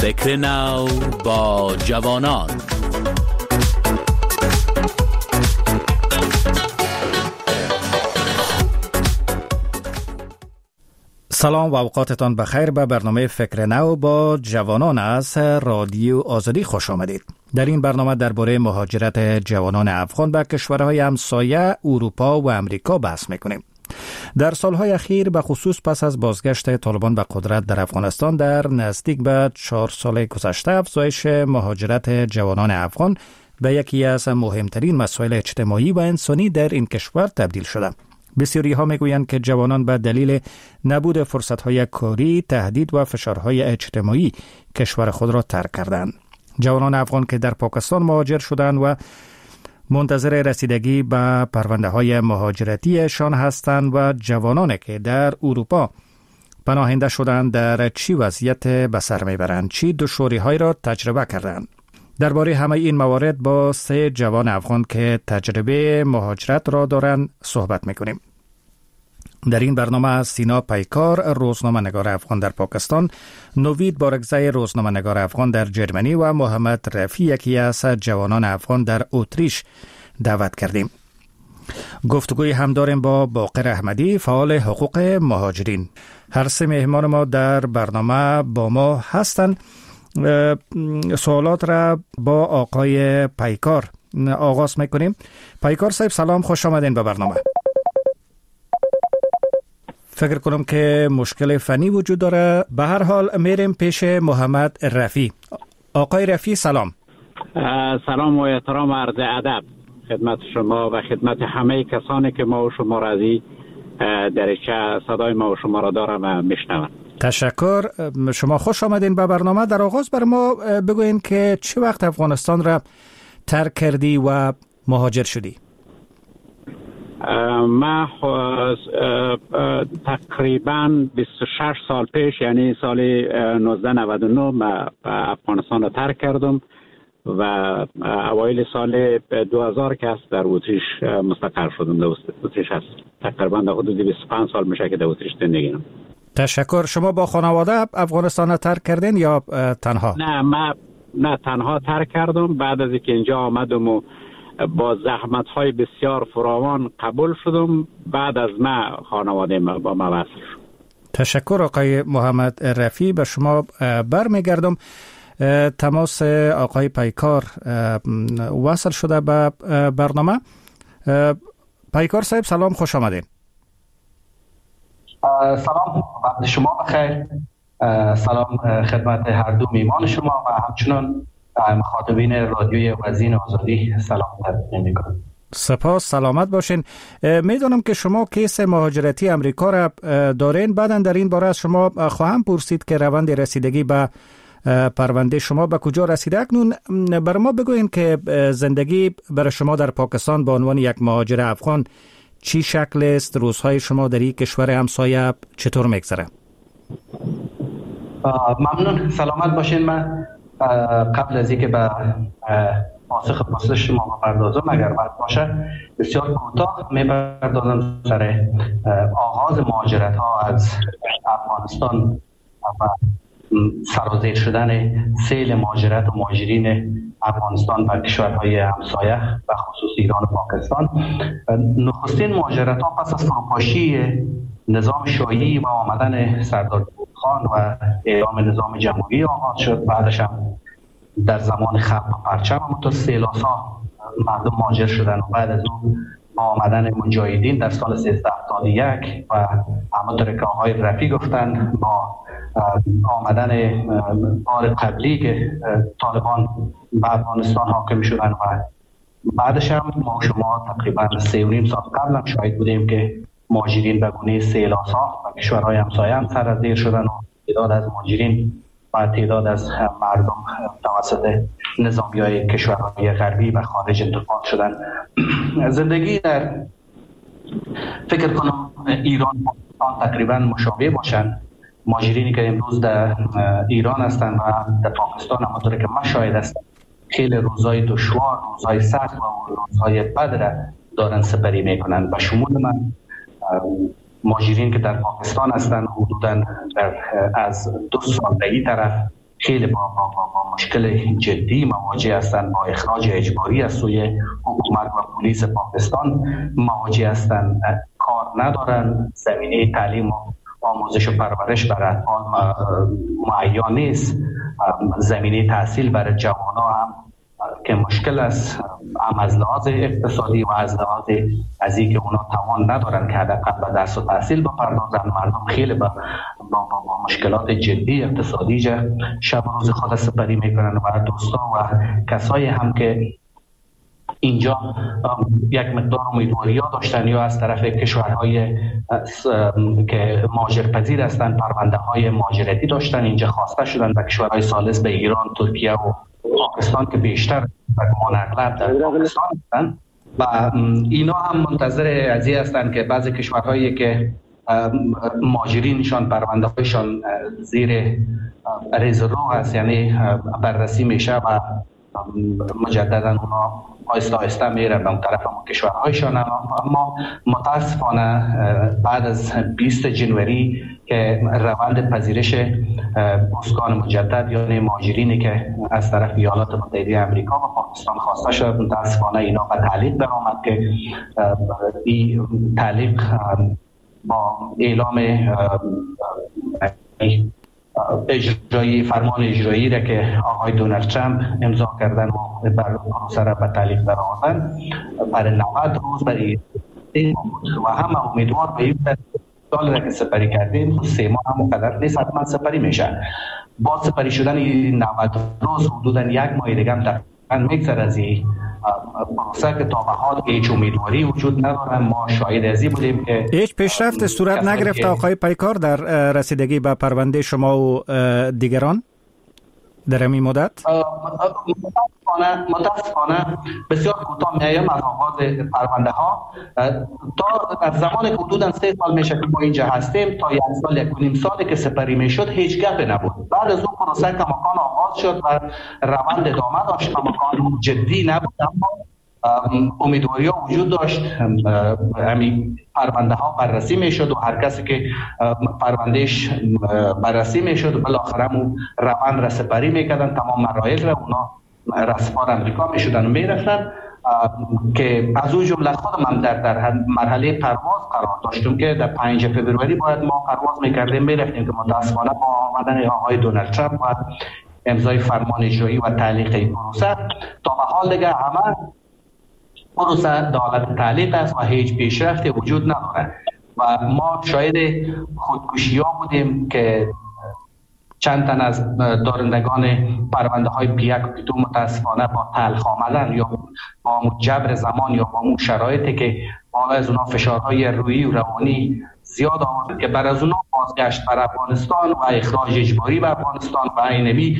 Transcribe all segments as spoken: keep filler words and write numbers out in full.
فکر نو با جوانان. سلام و اوقاتتان بخیر. به برنامه فکر نو با جوانان از رادیو آزادی خوش آمدید. در این برنامه درباره مهاجرت جوانان افغان به کشورهای همسایه اروپا و امریکا بحث میکنیم. در سالهای اخیر به خصوص پس از بازگشت طالبان به قدرت در افغانستان در نزدیک به چهار سال گذشته، افزایش مهاجرت جوانان افغان به یکی از مهمترین مسائل اجتماعی و انسانی در این کشور تبدیل شده. بسیاری ها میگویند که جوانان به دلیل نبود فرصت‌های کاری، تهدید و فشارهای اجتماعی کشور خود را ترک کردند. جوانان افغان که در پاکستان مهاجر شدند و منتظر رسیدگی به پرونده‌های مهاجرتیشان هستند و جوانانی که در اروپا پناهنده شدند در چی وضعیت به سر میبرند، چی دشواری‌هایی را تجربه کردند. درباره همه این موارد با سه جوان افغان که تجربه مهاجرت را دارند صحبت میکنیم. در این برنامه از سینا پیکار، روزنامه نگار افغان در پاکستان، نوید بارگزای، روزنامه نگار افغان در جرمنی و محمد رفی، یکی از جوانان افغان در اتریش دعوت کردیم. گفتگوی هم داریم با باقر احمدی، فعال حقوق مهاجرین. هر سه مهمان ما در برنامه با ما هستند. سوالات را با آقای پیکار آغاز میکنیم. پیکار صاحب سلام، خوش آمدین به برنامه. فکر کنم که مشکل فنی وجود داره. به هر حال میریم پیش محمد رفی. آقای رفی سلام. سلام و احترام و عرض ادب خدمت شما و خدمت همه کسانی که ما و شما راضی درچه صدای ما و شما را دارم و میشنوم. تشکر. شما خوش آمدین به برنامه. در آغاز بر ما بگوین که چه وقت افغانستان را ترک کردی و مهاجر شدی؟ من تقریبا بیست و شش سال پیش، یعنی سال نوزده نود و نه من افغانستان را ترک کردم و اوایل سال دو هزار که است در اتریش مستقر شدم. در اتریش هست تقریبا در حدود بیست و پنج سال میشه که در اتریش زندگی کنم. تشکر. شما با خانواده افغانستان را ترک کردین یا تنها؟ نه من نه تنها ترک کردم. بعد از اینکه اینجا آمدم و با زحمت‌های بسیار فراوان قبول شدم، بعد از من خانواده ما با ما وصل شد. تشکر آقای محمد رفی. به شما برمیگردم. تماس آقای پیکار وصل شده به برنامه. پیکار صاحب سلام، خوش آمدین. سلام، وقت شما بخیر. سلام خدمت هر دو میمان شما و همچنان مخاطبین رادیوی وزین آزادی سلام تقدیم می‌کنم. سپاس، سلامت باشین. میدونم که شما کیس مهاجرتی امریکا را دارین. بعداً در این باره از شما خواهم پرسید که روند رسیدگی به پرونده شما به کجا رسیده. اکنون بر ما بگوین که زندگی برای شما در پاکستان به عنوان یک مهاجر افغان چی شکل است؟ روزهای شما در این کشور همسایه چطور میگذره؟ ممنون، سلامت باشین. من قبل از اینکه به پاسخ پرسش شما بپردازم، اگر وقت باشه بسیار کوتاه میپردازم سر آغاز مهاجرت ها از افغانستان و سرازیر شدن سیل مهاجرت و مهاجرین افغانستان به کشورهای همسایه و خصوص ایران و پاکستان. نخستین مهاجرت ها پس از فروپاشی نظام شاهی و آمدن سردار خان و اعلام نظام جمهوری آغاز شد. بعدش هم در زمان خلق پرچم همونطور سیلاسا مردم مهاجر شدن و بعد از اون با آمدن مجاهدین در سال سیزده هفتاد و یک و همونطور که آقای رفی گفتن با آمدن بار قبلی که طالبان به افغانستان حاکم شدن و بعدش هم ما شما تقریبا سه و نیم سال قبل هم شاهد بودیم که مهاجرین به گونه سیلاسا و کشورهای همسایه هم سرازیر شدن و تعداد از مهاجرین و تعداد از مردم توسط نظامیای کشورهای غربی و خارج انتقال شدن. زندگی در فکر کنم ایران آن تقریبا مشابه باشند. مهاجرینی که امروز در ایران هستند و در پاکستان همونطور که من شاهد هستم خیلی روزهای دشوار، روزهای سخت و روزهای بد را دارن سپری میکنن. به شمول من مهاجرین که در پاکستان هستند حدوداً از دو سال به این طرف خیلی با, با, با, با مشکل جدی مواجه هستند، با اخراج اجباری از سوی حکومت و پلیس پاکستان مواجه هستند، کار ندارن، زمینه تعلیم و آموزش و پرورش برای اطفال مهیا نیست، زمینه تحصیل برای جوانان هم که مشکل است، هم از لحاظ اقتصادی و از لحاظ از اینکه اونا توان ندارن که حداقل به درس و تحصیل بپردازن. مردم خیلی با, با, با, با مشکلات جدی اقتصادی شب و روز خود سپری میکنن و دوستان و کسایی هم که اینجا یک مقدار امیدواری ها داشتن یا از طرف کشورهای که مهاجرپذیر هستند پرونده های مهاجرتی داشتن اینجا خواسته شدن به کشورهای ثالث به ایران، ترکیه و پاکستان که بیشتر ما اغلب در پاکستان هستند و اینا هم منتظر از این هستند که بعضی کشورهایی که مهاجرینشان پرونده هایشان زیر ریزرو هست یعنی بررسی میشه و مجددا اونا آیسته آیسته میرن به اون طرف هم کشورهایشان. اما متاسفانه بعد از بیست جنوری که روند پذیرش اسکان مجدد یعنی مهاجرینی که از طرف ایالات متحده آمریکا و پاکستان خواسته شد، متاسفانه اینا به تعلیق درآمد که این تعلیق با اعلام اجرایی فرمان اجرایی را که آقای دونالد ترامپ امضا کردن و بر پروسه را به تعلیق درآوردن برای نود روز برای و هم امیدوار به این سال را که سپری کردیم سه ماه هم مقدر نیست حتما سپری میشه. با سپری شدن نود روز حدودا یک ماه دیگه هم تقریبا میگذره از این پروسه که تا به حال هیچ امیدواری وجود نداره. ما شاهد ازی بودیم که هیچ پیشرفت صورت نگرفت آقای پیکار در رسیدگی به پرونده شما و دیگران در این مدت؟ متاسفانه متاسفانه بسیار کوتاه میایم از آغاز پرونده ها تا از زمان که حدودا سه سال میشه که ما اینجا هستیم تا یک سال یک و نیم سالی که سپری میشد هیچ گپی نبود. بعد از اون پروسه کماکان آغاز شد و روند ادامه داشت، کماکان جدی نبود اما امیدواری ها وجود داشت. همین پرونده ها بررسی میشد و هر کسی که پروندهش بررسی میشد و بالاخره اون روند را سپری میکردن، تمام مراحل را اونا رسپار امریکا میشدن و میرفتن که از اون جمله خودم هم در, در مرحله پرواز قرار داشتم که در پنج فوریه باید ما پرواز میکردیم میرفتیم که متاسفانه با آمدن آقای دونالد ترامپ و امضای فرمان اجرایی و تعلیق این پروسه تا به حال دیگه همه پروسه در حالت تعلیق است و هیچ پیشرفتی وجود نداره و ما شاید خودکشی ها بودیم که چند تن از دارندگان پرونده های پی یک و پی دو متاسفانه با تلخ آمدن یا با جبر زمان یا با اون شرایطی که بالا از اونا فشارهای روحی و روانی زیاد آمد که بر از اونا بازگشت بر افغانستان و اخراج اجباری به افغانستان و اینمی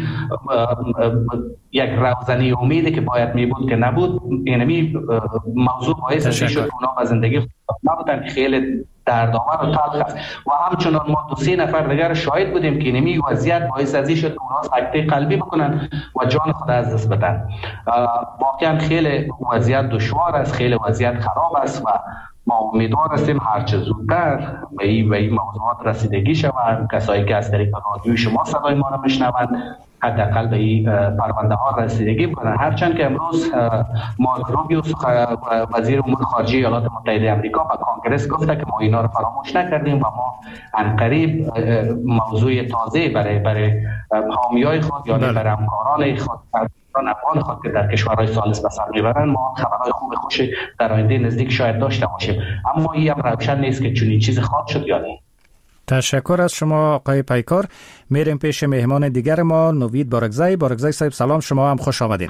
یک روزنی امیده که باید می بود که نبود. اینمی موضوع باعث شد اونا به زندگی نبودن، خیلی دردآور و تلخ است و همچنان ما دو سه نفر دیگر شاهد بودیم که اینمی وضعیت باعث ازی شد که اونا سکته قلبی بکنن و جان خود از دست بدن. واقعا خیلی وضعیت دشوار است، خیلی وضعیت خراب است و ما امیدوار هستیم هرچه زودتر به این و این موضوعات رسیدگی شود. کسایی که از طریق رادیوی شما صدای ما را میشنوند حداقل به این پرونده ها رسیدگی بکنن. هرچند که امروز مارک روبیو وزیر امور خارجه ایالات متحده آمریکا به کانگرس گفته که ما اینا رو فراموش نکردیم و ما عنقریب موضوع تازه برای برای حامیای خود یا برای همکاران خود افغان خود که در کشورهای ثالث به سر میبرن ما خبرهای خوب خوش در آینده نزدیک شاید داشته باشیم، اما این هم روشن نیست که چنین چیزی خواهد شد یا نه. تشکر از شما آقای پیکار. میریم پیش مهمان دیگر ما نوید بارگزای. بارگزای صاحب سلام، شما هم خوش آمدید.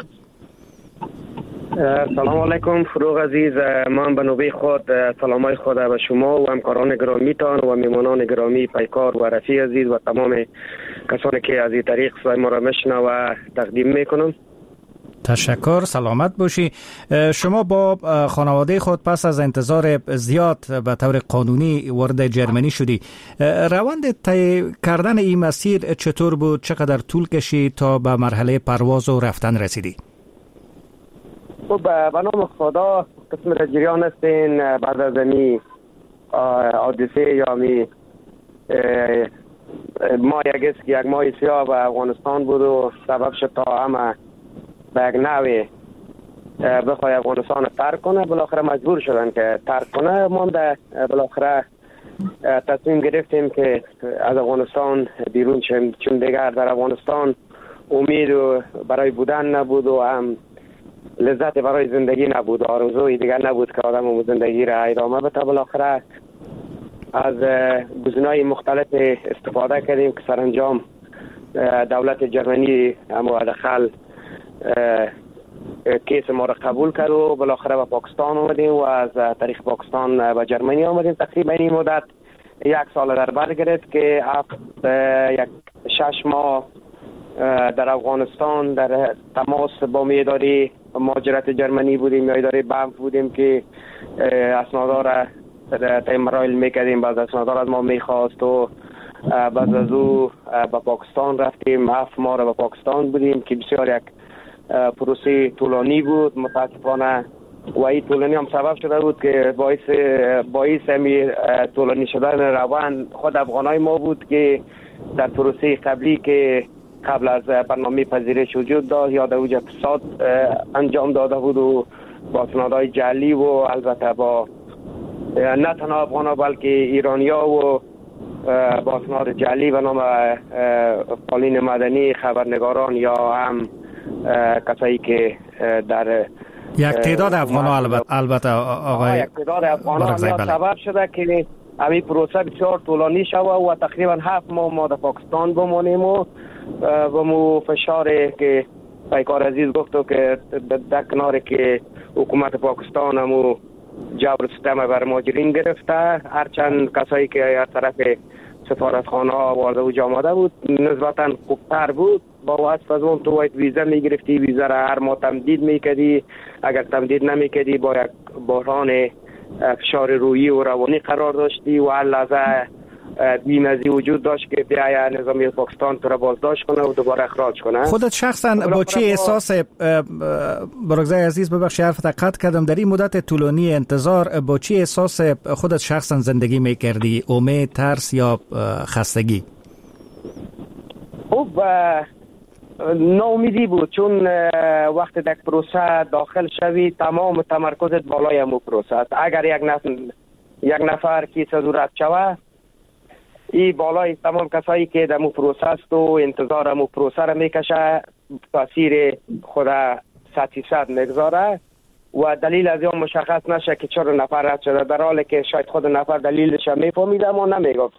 سلام علیکم فروغ عزیز. من به نوبه خود سلامای خود به شما و همکاران گرامیتان و میمانان گرامی پیکار و رفیع عزیز و تمام کسانی که از این طریق صدای ما را میشنوند و تقدیم میکنم. تشکر، سلامت باشی. شما با خانواده خود پس از انتظار زیاد به طور قانونی وارد جرمنی شدی. روند طی کردن این مسیر چطور بود؟ چقدر طول کشید تا به مرحله پرواز و رفتن رسیدی؟ خب به نام خدا قسم را جریان هستین. بعد از امی حادثه یا امی ما یک یک ماه سیاه به افغانستان بود و سبب شد تا همه به یک نوی بخواه افغانستان ترک کنه. بالاخره مجبور شدن که ترک کنه. ما بالاخره تصمیم گرفتیم که از افغانستان بیرون شیم، چون دیگر در افغانستان امید برای بودن نبود و هم لذت برای زندگی نبود، آرزوی دیگر نبود که آدم زندگی را ادامه بده. بالاخره از گزینه‌های مختلف استفاده کردیم که سرانجام دولت جرمنی اما دخل کیس ما را قبول کرد و بالاخره به پاکستان آمدیم و از طریق پاکستان به جرمنی آمدیم. تقریبا این مدت یک سال در بر گرفت که یک شش ماه در افغانستان در تماس با اداره مهاجرت جرمنی بودیم یا اداره بانک بودیم که اسنادا را تیم مرایل میکردیم. بعد اسنادا را از ما میخواست و بعد از او به پاکستان رفتیم. هفت ماه را به پاکستان بودیم که بسیار یک پروسه طولانی بود. متاسفانه و این طولانی هم سبب شده بود که باعث باعث همی طولانی شدن روان خود افغانای ما بود که در پروسه قبلی که قبل از برنامه پذیرش وجود داشت یا در اوج فساد انجام داده بود و با اسنادهای جعلی و البته با نه تنها افغانا بلکه ایرانیا و با اسناد جعلی به نام پالین مدنی، خبرنگاران یا هم کسایی که در یک تعداد افغانا البته البته آقای یک تعداد افغانا سبب شده که همین پروسه بسیار طولانی شده و تقریبا هفت ماه ما در پاکستان بمانیم و با مو فشار که پیکار عزیز گفتو که در کنار که حکومت پاکستان همو جبر ستم بر مهاجرین گرفته، هرچند کسایی که از طرف سفارتخانه ها وارد و آمده بود نسبتا خوبتر بود. با واسط از اون تو باید ویزا میگرفتی، ویزا را هر ماه تمدید میکردی، اگر تمدید نمیکردی با یک بحران فشار روحی و روانی قرار داشتی و هر لحظه بی‌نظیر وجود داشت که بیاید نظامی پاکستان تو را بازداشت کنه و دوباره اخراج کنه. خودت شخصا با چه احساس برگزای عزیز ببخشید حرفت قطع کردم، در این مدت طولانی انتظار با چه احساس خودت شخصا زندگی میکردی؟ امید، ترس یا خستگی؟ خب ناامیدی بود، چون وقتی در پروسه داخل شوی تمام تمرکزت بالای همون پروسه است. اگر یک نفر یک نفر کیس صورت شوه، این بالای تمام کسایی که در مو پروسه است و انتظار مو پروسه را میکشه تاثیر خود صد فیصد میگذاره و دلیل از اون مشخص نشه که چرا نفر رد شده، در حالی که شاید خود نفر دلیلش میفهمید اما نمیگفت.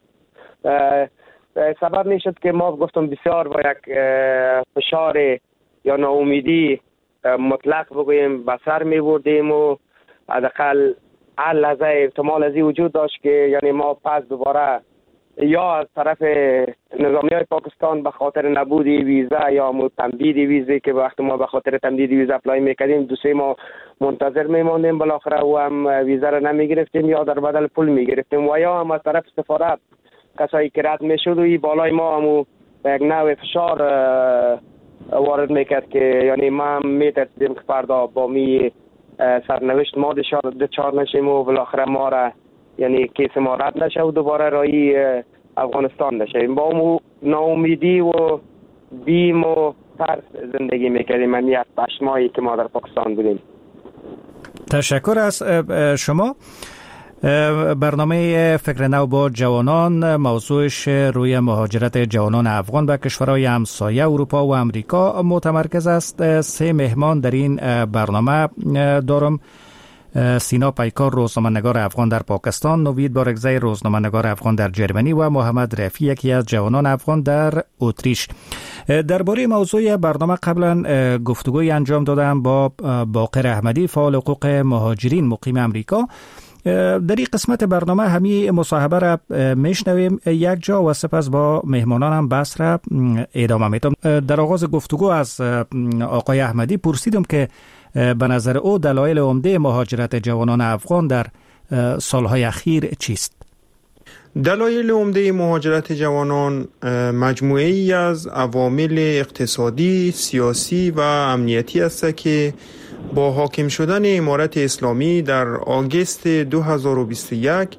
سبب میشد که ما گفتم بسیار با یک فشار یا ناامیدی مطلق بگوییم به سر میبردیم و حداقل هر لحظه احتمال ازی وجود داشت که یعنی ما پس دوباره یا از طرف نظامی های پاکستان به خاطر نبود ویزا یا تمدید ویزی که وقت ما به خاطر تمدید ویزا اپلای میکردیم دو سه ماه منتظر میماندیم، بالاخره و هم ویزا را نمیگرفتیم یا در بدل پول میگرفتیم و یا هم از طرف سفارت کسایی که رد میشد و بالای ما هم یک نوع فشار وارد میکرد که یعنی ما میترسیدیم که فردا با می سرنوشت ما دچار نشیم و بالاخره ما را یعنی کیس ما رد نشه و دوباره رایی افغانستان نشیم. با اون ناامیدی و بیم و ترس زندگی میکردیم. من یک هشت ماهی که ما در پاکستان بودیم. تشکر از شما. برنامه فکر نو با جوانان موضوعش روی مهاجرت جوانان افغان به کشورهای همسایه اروپا و امریکا متمرکز است. سه مهمان در این برنامه دارم: سینا پیکار، روزنامه‌نگار افغان در پاکستان، نوید بارگزای، روزنامه‌نگار افغان در جرمنی و محمد رفیع، یکی از جوانان افغان در اتریش. درباره موضوع برنامه قبلا گفتگوی انجام دادم با باقر احمدی، فعال حقوق مهاجرین مقیم امریکا. در این قسمت برنامه همی مصاحبه را میشنویم یک جا و سپس با مهمانانم بحث را ادامه میدم. در آغاز گفتگو از آقای احمدی پرسیدم که به نظر او دلایل عمده مهاجرت جوانان افغان در سالهای اخیر چیست؟ دلایل عمده مهاجرت جوانان مجموعه ای از عوامل اقتصادی، سیاسی و امنیتی است که با حاکم شدن امارت اسلامی در آگوست دو هزار و بیست و یک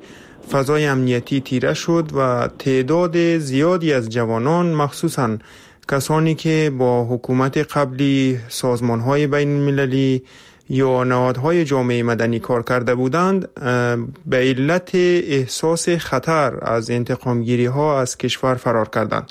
فضای امنیتی تیره شد و تعداد زیادی از جوانان، مخصوصاً کسانی که با حکومت قبلی، سازمان‌های بین المللی یا نهادهای جامعه مدنی کار کرده بودند، به علت احساس خطر از انتقامگیری ها از کشور فرار کردند.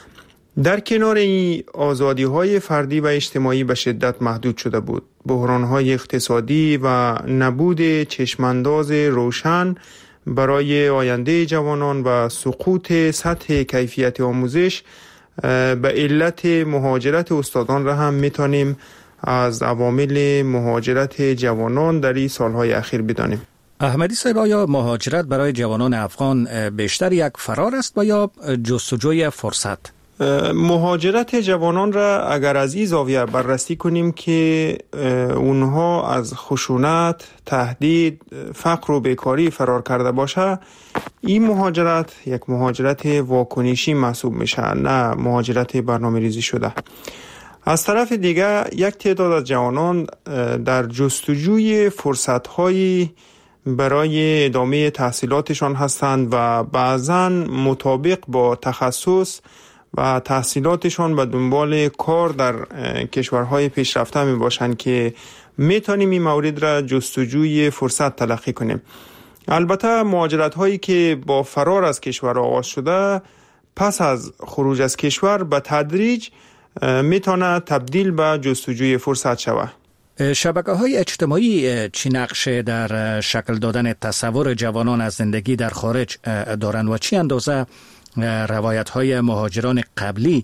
در کنار این، آزادی های فردی و اجتماعی به شدت محدود شده بود. بحران های اقتصادی و نبود چشمانداز روشن برای آینده جوانان و سقوط سطح کیفیت آموزش به علت مهاجرت استادان را هم میتونیم از عوامل مهاجرت جوانان در این سالهای اخیر بدانیم. احمدی صاحب، آیا مهاجرت برای جوانان افغان بیشتر یک فرار است و یا جستجوی فرصت؟ مهاجرت جوانان را اگر از این زاویه بررسی کنیم که اونها از خشونت، تهدید، فقر و بیکاری فرار کرده باشه، این مهاجرت یک مهاجرت واکنشی محسوب میشه، نه مهاجرت برنامه ریزی شده. از طرف دیگه یک تعداد از جوانان در جستجوی فرصت‌هایی برای ادامه تحصیلاتشان هستند و بعضاً مطابق با تخصص و تحصیلاتشان به دنبال کار در کشورهای پیشرفته می باشند که میتونیم این مورد را جستجوی فرصت تلقی کنیم. البته مهاجرت هایی که با فرار از کشور آغاز شده، پس از خروج از کشور به تدریج میتونه تبدیل به جستجوی فرصت شود. شبکه های اجتماعی چی نقش در شکل دادن تصور جوانان از زندگی در خارج دارند و چی اندازه روایت های مهاجران قبلی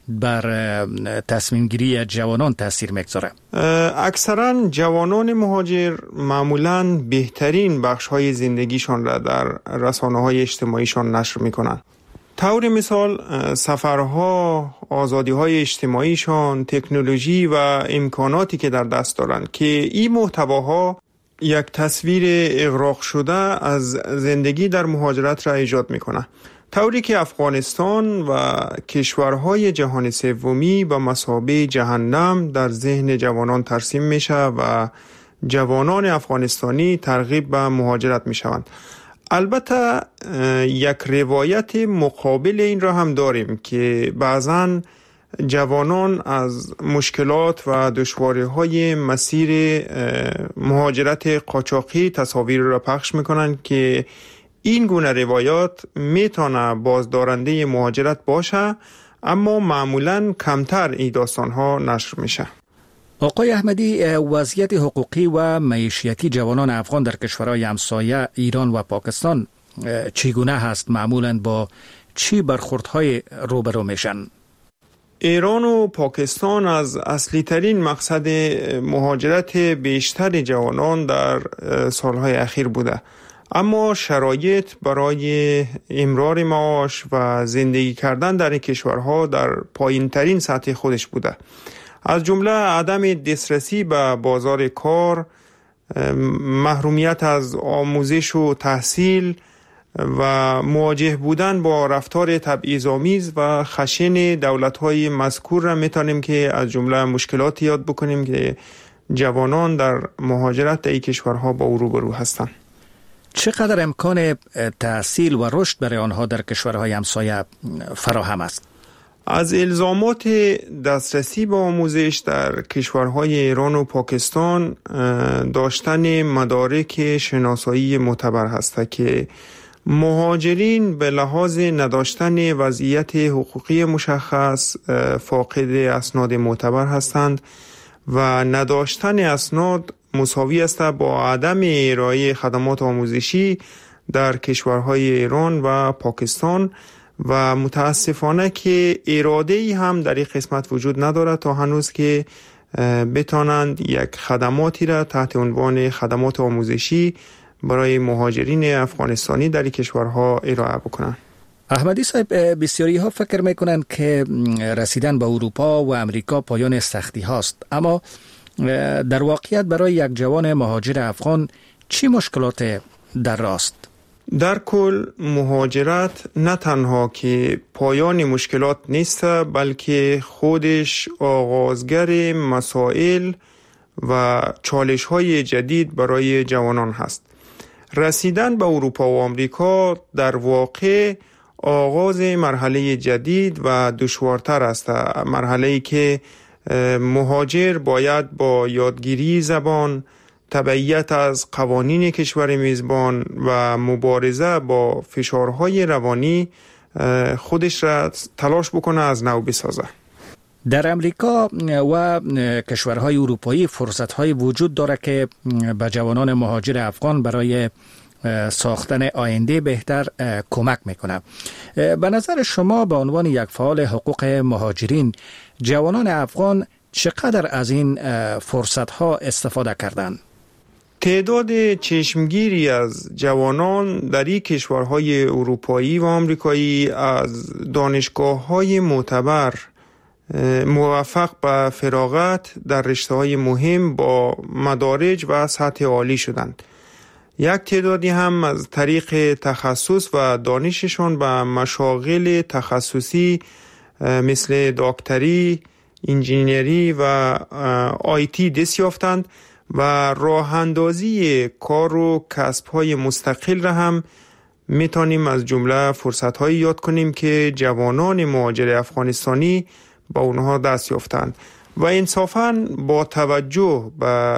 بر تصمیم گیری جوانان تاثیر میگذاره؟ اکثرا جوانان مهاجر معمولاً بهترین بخش های زندگیشان را در رسانه های اجتماعیشان نشر میکنن. طور مثال سفرها، آزادی های اجتماعیشان، تکنولوژی و امکاناتی که در دست دارند که این محتواها یک تصویر اغراق شده از زندگی در مهاجرت را ایجاد میکنه، طوری که افغانستان و کشورهای جهان سومی به مثابه جهنم در ذهن جوانان ترسیم میشه و جوانان افغانستانی ترغیب به مهاجرت میشوند. البته یک روایت مقابل این را هم داریم که بعضاً جوانان از مشکلات و دشواری‌های مسیر مهاجرت قاچاقی تصاویر را پخش میکنند که این گونه روایات میتونه بازدارنده مهاجرت باشه، اما معمولاً کمتر این داستان‌ها نشر میشه. آقای احمدی، وضعیت حقوقی و معیشتی جوانان افغان در کشورهای همسایه ایران و پاکستان چگونه هست؟ معمولاً با چی برخوردهای روبرو میشن؟ ایران و پاکستان از اصلی ترین مقصد مهاجرت بیشتر جوانان در سالهای اخیر بوده، اما شرایط برای امرار معاش و زندگی کردن در این کشورها در پایین ترین سطح خودش بوده. از جمله عدم دسترسی به بازار کار، محرومیت از آموزش و تحصیل و مواجه بودن با رفتار تبعیض‌آمیز و خشن دولت‌های مذکور را میتونیم که از جمله مشکلات یاد بکنیم که جوانان در مهاجرت در این کشورها با او روبرو هستند. چقدر امکان تحصیل و رشد برای آنها در کشورهای همسایه فراهم است؟ از الزامات دسترسی به آموزش در کشورهای ایران و پاکستان داشتن مدارک شناسایی معتبر هست که مهاجرین به لحاظ نداشتن وضعیت حقوقی مشخص فاقد اسناد معتبر هستند و نداشتن اسناد مساوی است با عدم ارائه خدمات آموزشی در کشورهای ایران و پاکستان و متاسفانه که اراده ای هم در این قسمت وجود ندارد تا هنوز که بتانند یک خدماتی را تحت عنوان خدمات آموزشی برای مهاجرین افغانستانی در این کشورها ارائه بکنند. احمدی صاحب، بسیاری ها فکر میکنند که رسیدن به اروپا و امریکا پایان سختی هاست، اما در واقعیت برای یک جوان مهاجر افغان چی مشکلات در راست؟ در کل مهاجرت نه تنها که پایان مشکلات نیست، بلکه خودش آغازگر مسائل و چالش‌های جدید برای جوانان هست. رسیدن به اروپا و آمریکا در واقع آغاز مرحله جدید و دشوارتر است. مرحله‌ای که مهاجر باید با یادگیری زبان، تبعیت از قوانین کشور میزبان و مبارزه با فشارهای روانی خودش را تلاش بکنه از نو بسازه. در امریکا و کشورهای اروپایی فرصت‌های وجود داره که به جوانان مهاجر افغان برای ساختن آینده بهتر کمک میکنه. به نظر شما به عنوان یک فعال حقوق مهاجرین، جوانان افغان چقدر از این فرصت‌ها استفاده کردند؟ تعداد چشمگیری از جوانان در این کشورهای اروپایی و آمریکایی از دانشگاه‌های معتبر موفق به فراغت در رشته‌های مهم با مدارج و سطح عالی شدند. یک تعدادی هم از طریق تخصص و دانششان به مشاغل تخصصی مثل دکتری، انجینری و آیتی دست یافتند و راه اندازی کار و کسب‌های مستقل را هم میتونیم از جمله فرصت‌هایی یاد کنیم که جوانان مهاجر افغانستانی با اونها دست یافتند و انصافاً با توجه به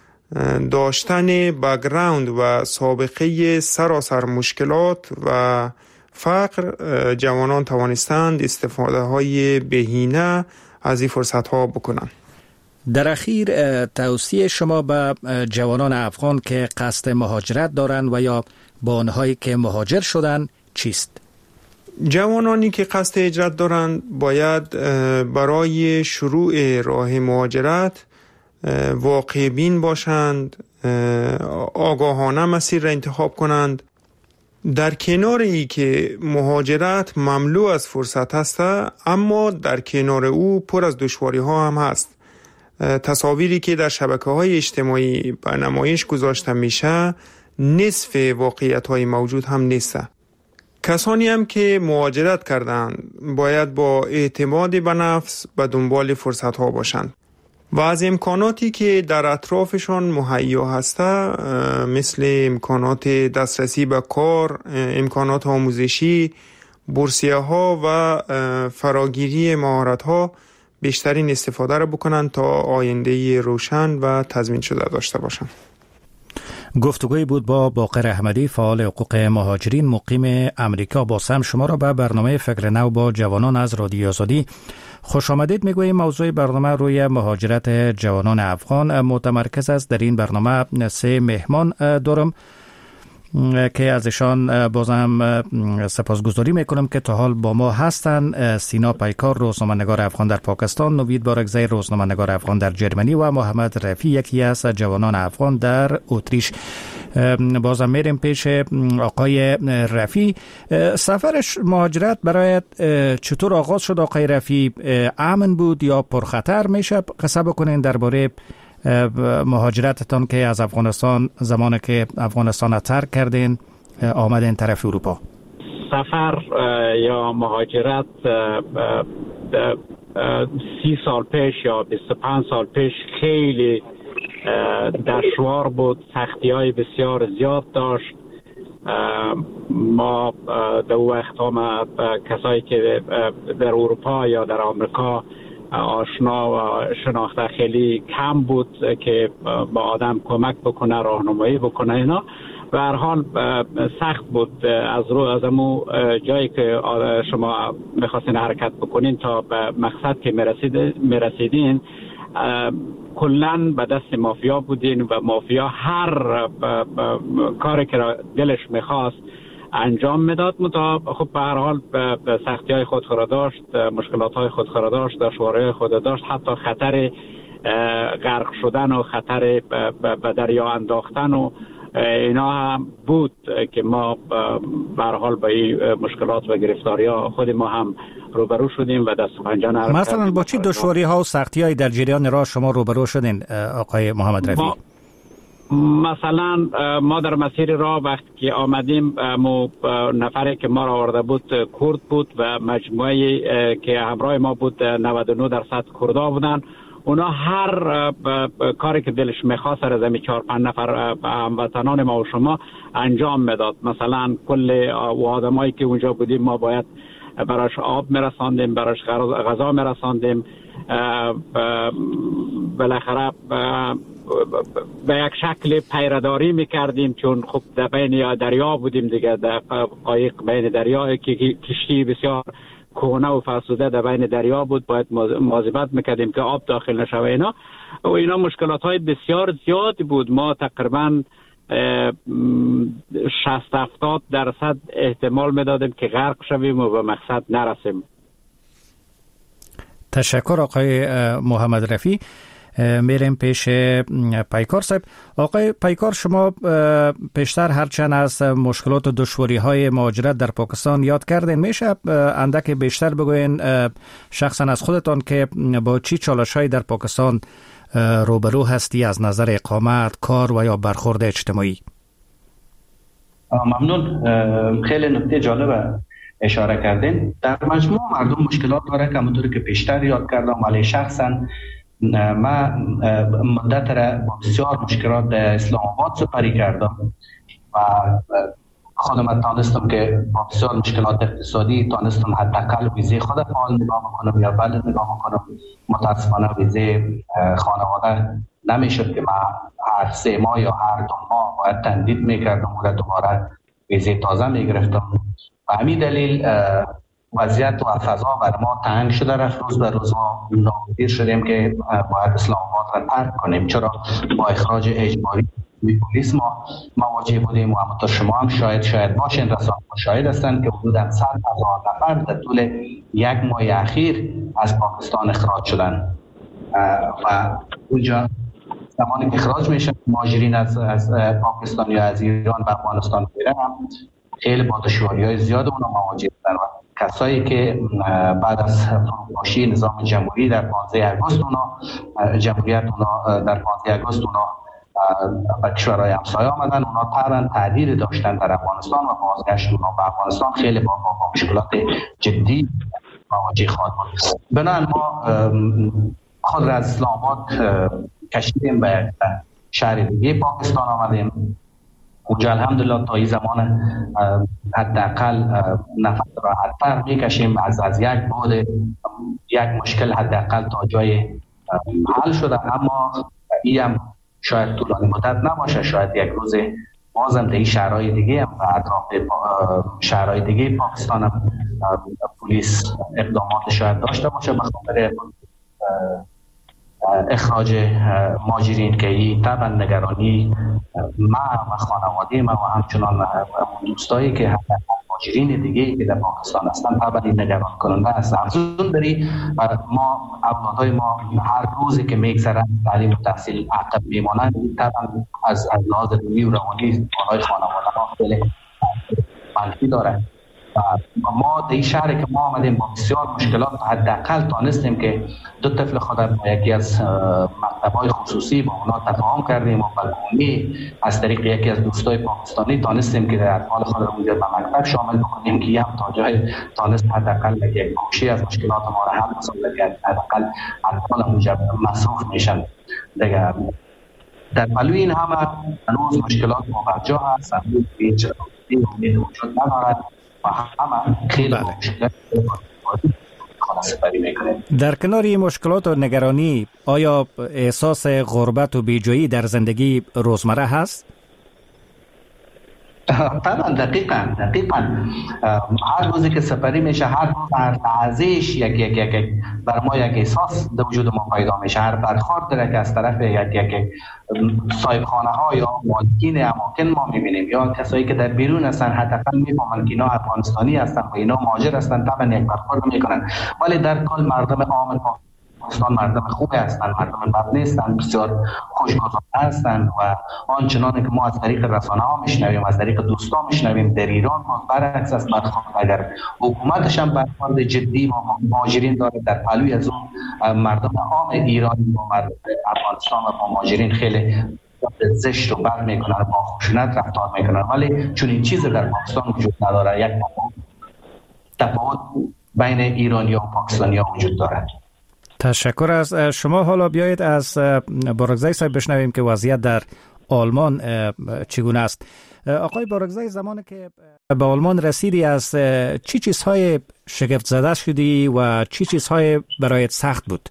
داشتن بک‌گراند و سابقه سراسر مشکلات و فقر، جوانان توانستند استفاده های بهینه از این فرصت ها بکنند. در اخیر توصیه شما به جوانان افغان که قصد مهاجرت دارند و یا با آنهایی که مهاجر شدند چیست؟ جوانانی که قصد هجرت دارند باید برای شروع راه مهاجرت واقع بین باشند، آگاهانه مسیر را انتخاب کنند. در کنار ای که مهاجرت مملو از فرصت است، اما در کنار او پر از دشواری ها هم هست. تصاویری که در شبکه‌های اجتماعی به نمایش گذاشته میشه نصف واقعیت های موجود هم نیست. کسانی هم که مهاجرت کردند باید با اعتماد به نفس به دنبال فرصت ها باشند و از امکاناتی که در اطرافشان مهیا هسته، مثل امکانات دسترسی به کار، امکانات آموزشی، بورسیه ها و فراگیری مهارت ها، بیشترین استفاده را بکنند تا آینده روشن و تضمین شده داشته باشند. گفتگوی بود با باقر احمدی، فعال حقوق مهاجرین مقیم امریکا. با سم شما را به برنامه فکر نو با جوانان از رادیو آزادی خوش آمدید میگوییم. موضوع برنامه روی مهاجرت جوانان افغان متمرکز است. در این برنامه سه مهمان دارم که ازشان بازم سپاسگزاری میکنم که تا حال با ما هستند. سینا پیکار، روزنامه‌نگار افغان در پاکستان، نوید بارکزی، روزنامه‌نگار افغان در جرمنی و محمد رفی، یکی از جوانان افغان در اتریش. بازم میریم پیش آقای رفی. سفر مهاجرت برایت چطور آغاز شد آقای رفی؟ امن بود یا پرخطر؟ میشه قصه بکنین درباره مهاجرتتان که از افغانستان زمانی که افغانستان را ترک کردین آمدین طرف اروپا؟ سفر یا مهاجرت سی سال پیش یا بیست و پنج سال پیش خیلی دشوار بود، سختی های بسیار زیاد داشت. ما در وقت ها کسایی که در اروپا یا در آمریکا آشنا و شناخته خیلی کم بود که با آدم کمک بکنه، راهنمایی بکنه. اینا به هر حال سخت بود. از رو از امو جایی که شما میخواستین حرکت بکنین تا به مقصد که میرسیدین کلن به دست مافیا بودین و مافیا هر کاری که دلش میخواست انجام میداد. متا خب به هر حال سختی های خود را داشت، مشکلات های خود را داشت، دشواری خود داشت، حتی خطر غرق شدن و خطر به دریا انداختن و اینا هم بود که ما به هر حال با این مشکلات و گرفتاری ها خود ما هم روبرو شدیم و دست و پنجه نرم کردیم. مثلا با چی دشواری ها و سختی های در جریان راه شما روبرو شدین آقای محمد رفی؟ مثلا ما در مسیر راه وقتی که آمدیم، مو نفری که ما را آورده بود کرد بود و مجموعه که همراه ما بود نود و نه درصد کردها بودن. اونا هر کاری که دلش میخواست از همین چهار پنج نفر هموطنان ما و شما انجام میداد. مثلا کل آدمایی که اونجا بودیم ما باید براش آب میرساندیم، براش غذا میرساندیم، بالاخره به یک شکل پیرداری میکردیم، چون خب در بین دریا بودیم دیگه، در قایق بین دریا که کشتی بسیار کهنه و فرسوده در بین دریا بود، باید مواظبت میکردیم که آب داخل نشوه اینا و اینا مشکلات های بسیار زیادی بود. ما تقریبا شصت هفتاد درصد احتمال میدادیم که غرق شویم و به مقصد نرسیم. تشکر آقای محمد رفیع. میریم پیش پیکار صاحب. آقای پیکار، شما پیشتر هرچند از مشکلات و دشواری های مهاجرت در پاکستان یاد کردین، میشه اندک بیشتر بگوین شخصا از خودتان که با چی چالش های در پاکستان روبرو هستی از نظر اقامت، کار و یا برخورد اجتماعی؟ ممنون. خیلی نکته جالبه اشاره کردین. در مجموع مردم مشکلات داره که همونطوری که پیشتر یاد کردم، ولی شخصا ما مدت را با بسیار مشکلات در اسلام آباد سپری کردم و خودم تانستم که با بسیار مشکلات اقتصادی تانستم حداقل ویزه خود فعال نگاه کنم یا بعد نگاه کنم. متاسفانه ویزه خانواده نمیشد که ما هر سه ماه یا هر دو ماه باید تمدید میکردم و دوباره ویزه تازه میگرفتم. و همین دلیل وضعیت و فضا بر ما تنگ شده رفت. روز به روز ما ناگزیر شدیم که باید اسلام آباد را ترک کنیم، چرا با اخراج اجباری پلیس ما مواجه بودیم و همونطور شما هم شاید شاید باشین، رسانه شاهد هستند که حدود صد هزار نفر در طول یک ماه اخیر از پاکستان اخراج شدن و اونجا زمانی که اخراج میشن مهاجرین از از پاکستان یا از ایران به افغانستان میرن، خیلی با دشواری‌های زیاد اونا مواجه هستند. کسایی که بعد از فروپاشی نظام جمهوری در پانزده آگوست اونا جمهوریت اونا در پانزده آگوست اونا به کشورهای همسایه آمدن، اونا طبعا تغییر داشتن در افغانستان و بازگشت اونا به افغانستان خیلی با, با مشکلات جدی مواجه خواهد بود. بنابراین ما خود را از اسلام آباد کشیدیم به شهر دیگه پاکستان آمدیم. اونجا الحمدلله تا این زمان حداقل نفس راحت‌تر میکشیم از از یک بود یک مشکل حداقل تا جای حل شده، اما این هم شاید طولانی مدت نباشه. شاید یک روز بازم در این شهرهای دیگه هم و اطراف شهرهای دیگه پاکستان هم پلیس اقدامات شاید داشته باشه به خاطر اخراج مهاجرین که این طبعا نگرانی ما و خانواده ما و همچنان دوستایی که مهاجرین دیگه که در پاکستان هستن طبعا این نگران کننده است. افزون بری ما اولادای ما هر روزی که میگذرن تعلیم و تحصیل عقب میمانند، طبعا از از لحاظ روحی و روانی برای خانواده ما خیلی منفی داره. ما در این شهری که ما آمدیم با بسیار مشکلات حداقل تانستیم که دو طفل خود با یکی از مکتب‌های خصوصی با اونا تفاهم کردیم و بالکونی از طریق یکی از دوستای پاکستانی تانستیم که در حال خود اونجا به مکتب شامل بکنیم که هم تا جای تانست حداقل یک گوشه از مشکلات ما را حل کنیم، حداقل اطفال اونجا مصروف میشن دیگه. در پلوی این همه هنوز مشکلات مواجه هست، هنوز هیچ وجود ندارد. در کنار این مشکلات و نگرانی، آیا احساس غربت و بیجایی در زندگی روزمره هست؟ طبعا دقیقاً دقیقاً هر روزی که سپری میشه، هر روز هر تعزیش یک یک یک بر ما یک احساس در وجود ما پیدا میشه. هر برخورد داره که از طرف یک یک صاحب خانه ها یا مالکین اماکن ما میبینیم یا کسایی که در بیرون هستن حداقل میفهمن که اینا افغانستانی هستن و اینا مهاجر هستن، طبعا یک برخورد میکنن. ولی در کل مردم عام پاکستان مردم خوبی هستند، مردم بد نیستند، بسیار خوشگذار هستند و آنچنان که ما از طریق رسانه ها میشنویم، از طریق دوستا میشنویم در ایران ما برعکس است. اگر حکومتش هم برخورد جدی با مهاجرین داره، در پلوی از اون مردم عام ایرانی با مردم افغانستان و با مهاجرین خیلی زشت و بد میکنن، با خشونت رفتار میکنن. ولی چون این چیز در پاکستان وجود نداره، یک تفاوت بین ایرانی و پاکستانی ها وجود داره. تشکر از شما. حالا بیایید از بارگزای صاحب بشنویم که وضعیت در آلمان چگونه است. آقای بارگزای، زمانی که به آلمان رسیدی از چی چیزهای شگفت زده شدی و چی چیزهای برایت سخت بود؟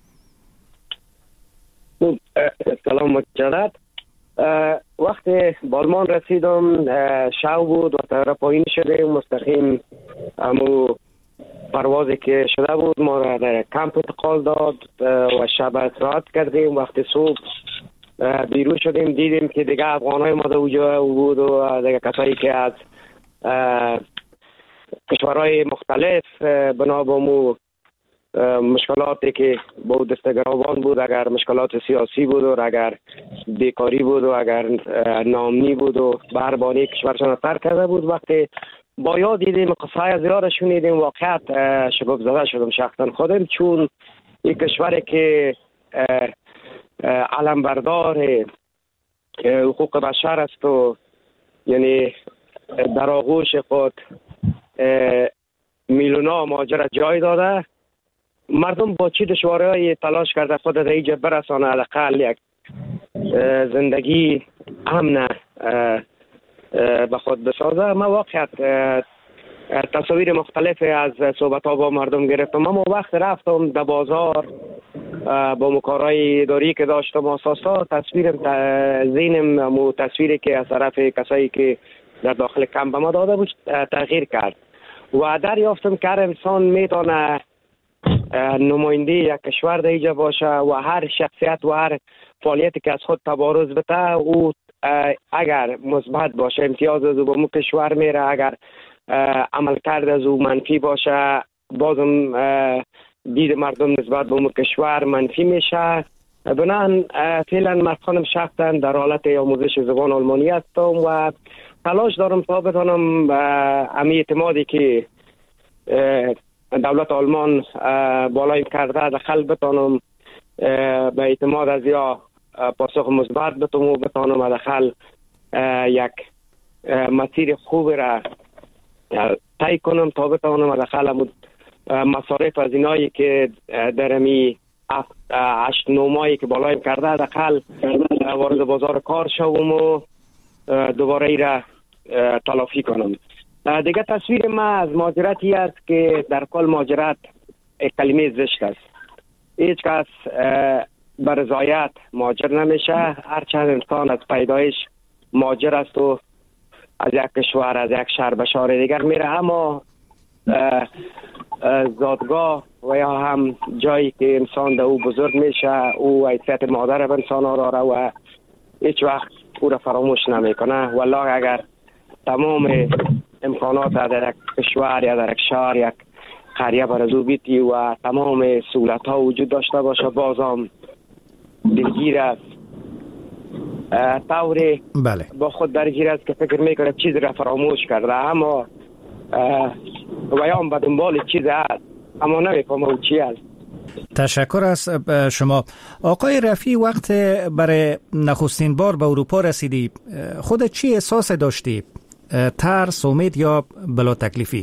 سلام مجدد. وقتی به آلمان رسیدم شب بود و طیاره پایین شده مستقیم امو پروازی که شده بود ما را در کمپ انتقال داد و شب استراحت کردیم. وقتی صبح بیرون شدیم دیدیم که دیگه افغانای ما در اونجا بود و دیگه کسایی که از کشورهای مختلف بنا به مو مشکلاتی که با دستگرابان بود، اگر مشکلات سیاسی بود و اگر بیکاری بود و اگر نامنی بود و بربانی کشورشان ترک کرده بود، وقتی با یاد دیدیم قصه زیاد شنیدیم واقعیت شگفت زده شدم شخصا خودم، چون یک کشوری که علمبردار حقوق بشر است و یعنی در آغوش خود میلیون‌ها مهاجر جای داده، مردم با چی دشواری‌های تلاش کرده خود را اینجا برسانه حداقل یک زندگی امن به خود بسازه. ما واقعیت تصاویر مختلف از صحبت‌ها با مردم گرفتم. اما وقت رفتم در بازار با مکارهای اداری که داشتم اساسا تصویرم ذهنم و تصویری که از طرف کسایی که در داخل کمپ ما داده بود تغییر کرد و دریافتم که هر انسان میتونه نماینده یک کشور در اینجا باشه و هر شخصیت و هر فعالیتی که از خود تبارز بده او اگر مثبت باشه امتیاز از او به مو کشور میره، اگر عمل کرده از او منفی باشه بازم دید مردم نسبت به مو کشور منفی میشه. بنابراین فعلا مرخانم شخصا در حالت آموزش زبان آلمانی هستم و تلاش دارم تا بتونم امی اعتمادی که دولت آلمان بالایم کرده دخل بتانم به اعتماد از یا پاسخ مثبت بتونم و بتانم دخل یک مسیر خوب را طی کنم تا بتانم دخل مصارف از اینایی که در امی هشت نو ماهی که بالایم کرده دخل وارد بازار کار شوم و دوباره ای را تلافی کنم. دیگه تصویر ما از مهاجرتی است که در کل مهاجرت یک کلمه زشت است. هیچ کس به رضایت مهاجر نمیشه. هر چند انسان از پیدایش مهاجر است و از یک کشور از یک شهر به شهر دیگر میره، اما زادگاه و یا هم جایی که انسان در او بزرگ میشه او حیثیت مادر به انسان ها داره و هیچ وقت او را فراموش نمیکنه. والله اگر تمام امکانات در یک کشور یا در یک شهر یک قریه برزو بیتی و تمام سهولت ها وجود داشته باشه بازم دلگیر است، طوری بله. با خود درگیر است که فکر میکنه چیز را فراموش کرده، اما ویام به دنبال چیز هست اما نمیفهمه او چی است. تشکر از شما. آقای رفیع، وقت برای نخستین بار به اروپا رسیدی خود چی احساس داشتی؟ ترس، امید یا بلا تکلیفی؟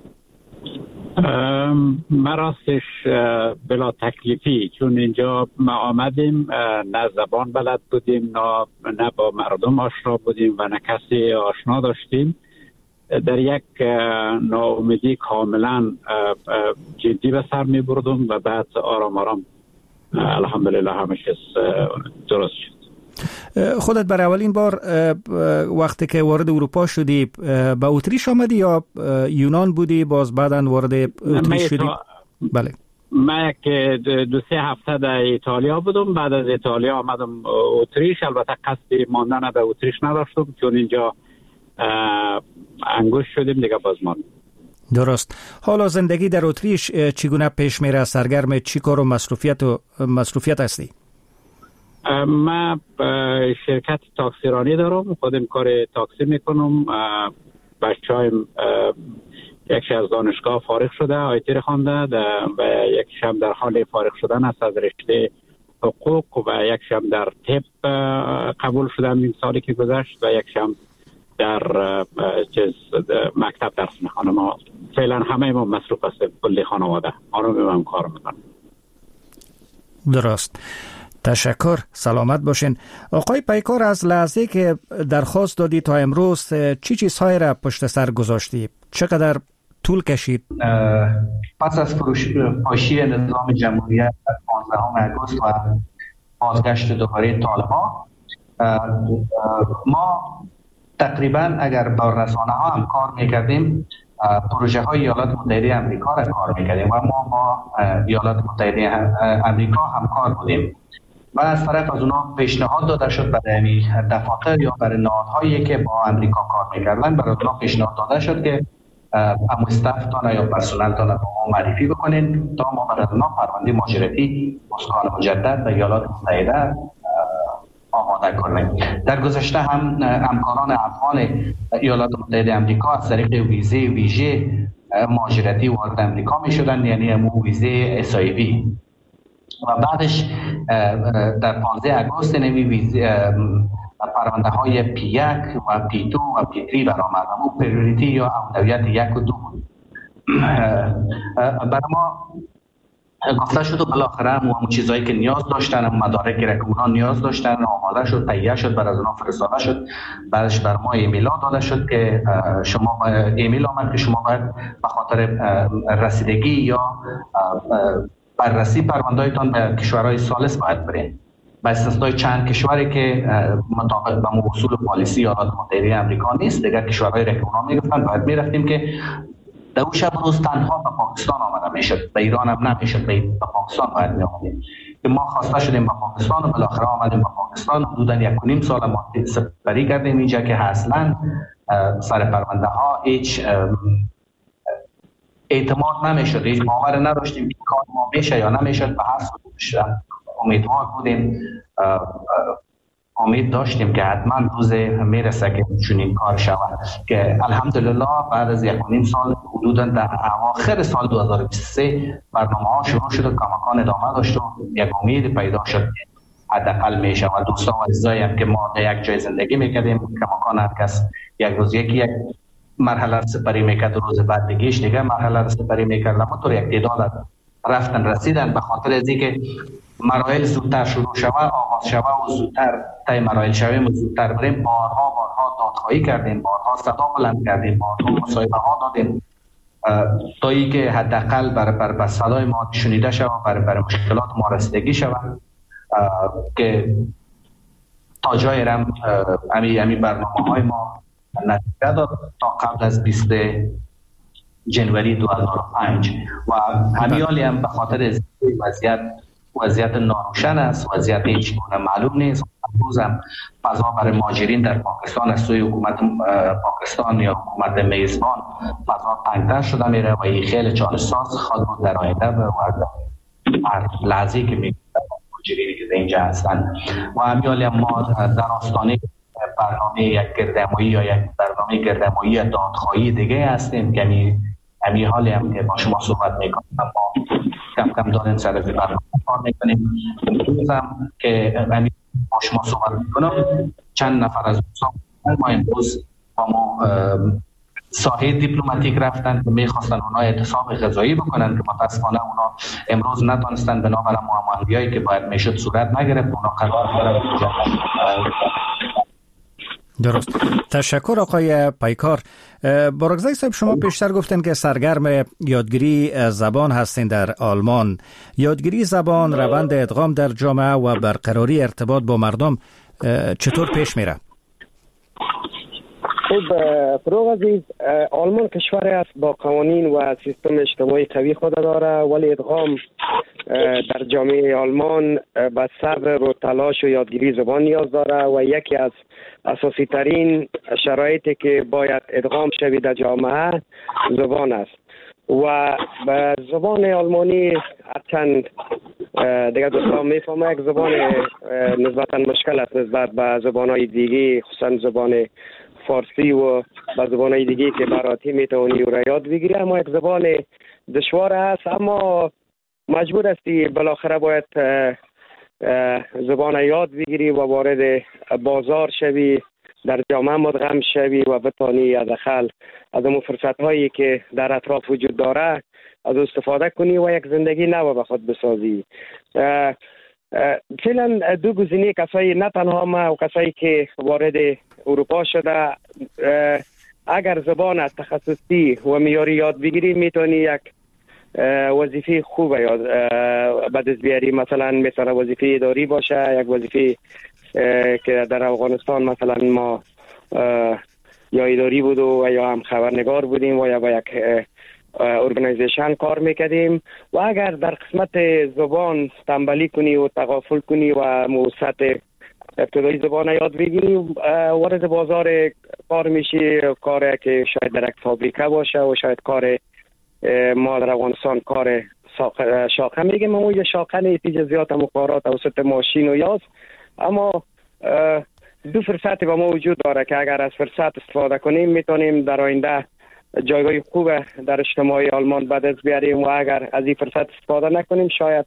ما راستش بلا تکلیفی، چون اینجا ما آمدیم نه زبان بلد بودیم نه, نه با مردم آشنا بودیم و نه کسی آشنا داشتیم. در یک ناامیدی کاملا جدی به سر می بردم و بعد آرام آرام الحمدلله همه چیز درست شد. خودت برای اولین بار وقتی که وارد اروپا شدی به اتریش آمدی یا یونان بودی باز بعداً وارد اتریش شدی؟ بله. من یک دو سه هفته در ایتالیا بودم، بعد از ایتالیا آمدم اتریش. البته قصد ماندن در اتریش نداشتم چون اینجا انگوش شدیم دیگه باز ماندم. درست. حالا زندگی در اتریش چگونه پیش میره؟ سرگرم چی کار و مصروفیت و مصروفیت هستی؟ من شرکت تاکسیرانی دارم، خودم کار تاکسی میکنم. بچه‌هایم یکش از دانشگاه فارغ شده، آیتی خوانده و یکش هم در حال فارغ شدن است از رشته حقوق و یکش هم در طب قبول شدن این سالی که گذشت و یکش هم در چیز مکتب درس میخوانم. ما فعلا همه ما مصروف هستیم کلی خانواده، آرام هم کار میکنم. درست. تشکر، سلامت باشین. آقای پیکار، از لحظه که درخواست دادی تا امروز چی چیزهایی را پشت سر گذاشتی؟ چقدر طول کشید؟ پس از فروپاشی نظام جمهوریت در پانزدهم آگوست و بازگشت دوباره طالبان، ما تقریبا اگر با رسانه ها هم کار میکردیم، پروژه های ایالات متحده امریکا را کار میکردیم و ما با ایالات متحده امریکا همکار بودیم و از طرف از اونا پیشنهاد داده شد برای دفاتر یا برای نهادهایی که با امریکا کار میکردن، برای اونا پیشنهاد داده شد که اما استفتان یا پرسنلتان رو معرفی بکنین تا ما برای اونا پرونده مهاجرتی اسکان مجدد به ایالات متحده آماده کنیم. در گذشته هم همکاران افغان ایالات متحده امریکا از طریق ویزه ویژه مهاجرتی وارد امریکا می شدن، یعنی همون ویزه اس آی وی، و بعدش در پانزده آگوست نمی ویزه پرونده های پی یک و پی دو و پی سه برآمد. اون پریوریتی یا اولویت یک و دو بود. برای ما گفته شد و بالاخره همون چیزایی که نیاز داشتن، هم مدارکی را که اونا نیاز داشتن آماده شد، تهیه شد، بر از اونا فرستاده شد. بعدش بر ما ایمیل داده شد که شما ایمیل آمد که شما باید به خاطر رسیدگی یا بررسی پرونده‌هایتان به کشورهای ثالث باید برین. با استثنای چند کشوری که مطابق به اصول پالیسی ایالات متحده آمریکا نیست، دیگر کشورهایی را که اونا میگفتن باید میرفتیم که در اون شب روز تنها به پاکستان آمده میشد، به ایران هم نمیشد، به پاکستان باید می آمدیم. که ما خواسته شدیم به پاکستان و بالاخره آمدیم به پاکستان. حدودا یک و نیم سال ما سپری کردیم اینجا که اصلا سر پرونده ها هیچ اعتماد نمیشد، هیچ باور نداشتیم که کار ما میشه یا نمیشد. به هر صورت امیدوار بودیم، امید داشتیم که حتما روز میرسه که چنین کار شود، که الحمدلله بعد از یک و نیم سال حدودا در اواخر سال دو هزار و بیست و سه برنامه ها شروع شد و کماکان ادامه داشت و یک امید پیدا شد حداقل میشه. و دوستان و عزیزایی هم که ما در یک جای زندگی میکردیم، کماکان هر کس یک روز یکی یک مرحله سپری میکرد، روز بعد دیگهش دیگه مرحله سپری میکرد. اما طور یک تعداد رفتن رسیدن به خاطر از اینکه مراحل زودتر شروع شود، آغاز شود و زودتر تای مراحل شویم و زودتر بریم. بارها بارها دادخواهی کردیم، بارها صدا بلند کردیم، بارها مصاحبه ها دادیم تا اینکه حداقل بر بر بر صدای ما شنیده شود، بر بر مشکلات ما رسیدگی شود، که تا جای رم امی امی برنامه های ما نتیجه داد تا قبل از بیست جنوری دو هزار و پنج. و همین حالی هم به خاطر وضعیت وضعیت ناروشن است، وضعیت هیچ گونه معلوم نیست. امروز هم فضا برای مهاجرین در پاکستان از سوی حکومت پاکستان یا حکومت میزبان فضا تنگتر شده میره و این خیلی چالش ساز خواهد بود در آینده و هر لحظه‌ای که میگه مهاجرینی که اینجا هستن. و همین حالی هم ما در آستانه برنامه یک گردهمایی یا یک برنامه گردهمایی دادخواهی دیگه هستیم که همین همین حالی هم که با شما صحبت میکنم ما کم کم داریم سر از برنامه کار میکنیم. امروزم که همین با شما صحبت میکنم چند نفر از دوستان ما امروز با ما ساحه دیپلماتیک رفتن که میخواستن اونا اعتصاب غذایی بکنن که متاسفانه اونا امروز نتونستن بنابراین معامله‌ای که باید میشد صورت نگرفت. اونا قرار دارن. درست. تشکر آقای پیکار. بارگزای صاحب، شما پیشتر گفتن که سرگرم یادگیری زبان هستین در آلمان. یادگیری زبان، روند ادغام در جامعه و برقراری ارتباط با مردم چطور پیش میره؟ خب فروغ عزیز، آلمان کشوری است با قوانین و سیستم اجتماعی قوی خود داره، ولی ادغام در جامعه آلمان به صبر و تلاش و یادگیری زبان نیاز داره و یکی از اساسی ترین شرایطی که باید ادغام شوید در جامعه زبان است. و به زبان آلمانی چند دیگه دوستان میفهمه یک زبان نسبتا مشکل است نسبت به زبانهای دیگه، خصوصا زبان فارسی و به زبانهای دیگه که براتی میتونی و را یاد بگیری، اما یک زبان دشوار است. اما مجبور هستی بالاخره باید زبان یاد بگیری و وارد بازار شوی، در جامعه مدغم شوی و بتانی از داخل از اون فرصت هایی که در اطراف وجود داره از استفاده کنی و یک زندگی نو به خود بسازی. فعلا دو گزینه کسایی، نه تنها ما و کسایی که وارد اروپا شده، اگر زبان تخصصی و معیاری یاد بگیری میتونی یک وظیفه خوب یاد به دست بیاری. مثلا مثلا وظیفه اداری باشه، یک وظیفه که در افغانستان مثلا ما یا اداری بود و یا هم خبرنگار بودیم و یا با یک ارگانیزیشن کار میکردیم. و اگر در قسمت زبان تنبلی کنی و تغافل کنی و موسط ابتدایی زبان یاد بگیری، وارد بازار کار میشی، کاری که شاید در یک فابریکه باشه و شاید کار ما در افغانستان کار شاقه میگیم، اما یه شاقه نیست، زیاد مکارات توسط ماشین و یاز. اما دو فرصت با ما وجود داره که اگر از فرصت استفاده کنیم میتونیم در آینده جایگاه خوب در اجتماع آلمان به دست بیاریم، و اگر از این فرصت استفاده نکنیم شاید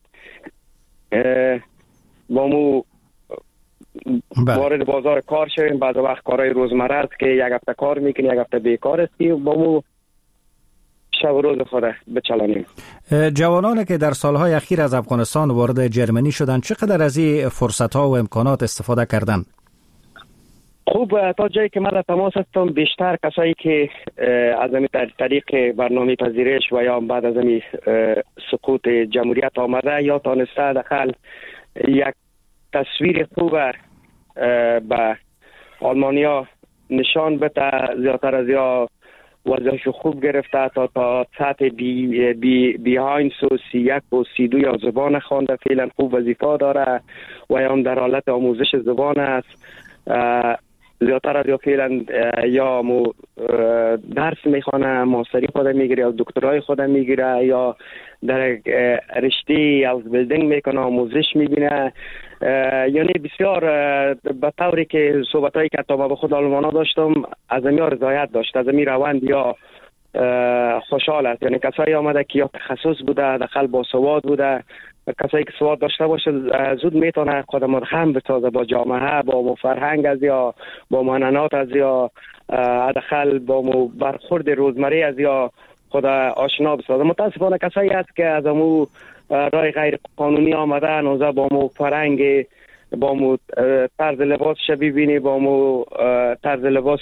با مو وارد بازار کار شویم. بعض وقت کارهای روزمره است که یک هفته کار میکنی، یک هفته بیکار هستی، با مو شب و روز خود بچلانیم. جوانانی که در سالهای اخیر از افغانستان وارد جرمنی شدن چقدر از این فرصت‌ها و امکانات استفاده کردن؟ خوب، تا جایی که من در تماس هستم بیشتر کسایی که از این طریق برنامه پذیرش و یا بعد از این سقوط جمهوریت آمده یا تانسته داخل یک تصویر خوب به آلمانیا نشان بده، زیادتر از یا وضعش خوب گرفته تا تا سطح بی بی بیهاینس و سی یک و سی دو یا زبان خوانده، فعلا خوب وظیفه داره و یا هم در حالت آموزش زبان است. زیادتر از یا فعلا یا مو درس میخوانه، ماستری خود میگیره یا دکترای خود میگیره یا در رشته از بیلدینگ میکنه، آموزش میبینه. یعنی بسیار به طوری که صحبتایی که تا با خود آلمانا داشتم از امی رضایت داشت، از امی روند یا خوشحال است. یعنی کسایی آمده که یا تخصص بوده، داخل با سواد بوده، کسایی که سواد داشته باشه زود میتونه خود مدخم بسازه با جامعه، با فرهنگ از یا با معننات از یا داخل با برخورد روزمره از یا خود آشنا بسازه. متاسفانه کسایی هست که از امو رای غیر قانونی آمدن و با مو فرهنگ، با مو طرز لباسش ببینی، با مو طرز لباس